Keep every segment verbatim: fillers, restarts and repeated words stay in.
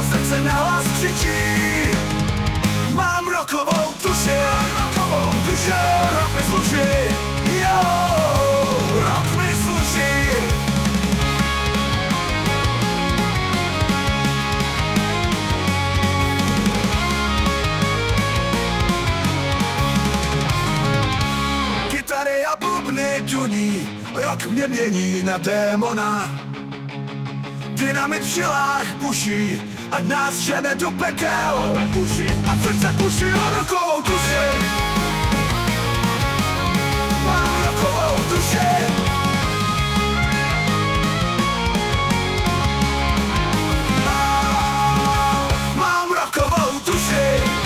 ticho srdce na hlas křičí. Mám rockovou duši, rockovou duši, rock mi sluší, jo, rock mi sluší. Kytary a bubny duní, rock mě mění na démona. Dynamit v žilách buší, ať nás žene do pekel. Buší a srdce buší o rockovou duši. Mám rockovou duši. Mám, mám rockovou duši.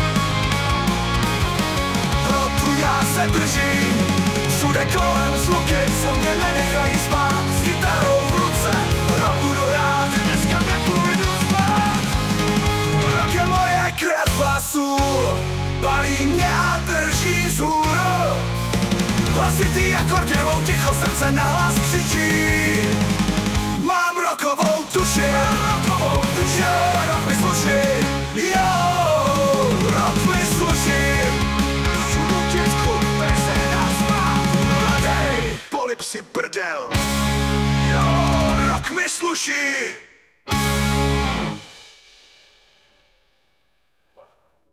Rocku já se držím, všude kolem zvuky, co mě nenechají spát. S kytarou v ruce, rock budu rád, dneska nepůjdu spát. Rock je moje krev hlasu, balí mě a drží vzhůru. Hlasitý akordeon, ticho srdce na hlas křičí. Mám rockovou duši, rockovou duši, rock mi sluší, jo, rock mi sluší. Všudu děcku, se nás má, mladej, polip si prdel, jo, rock mi sluší.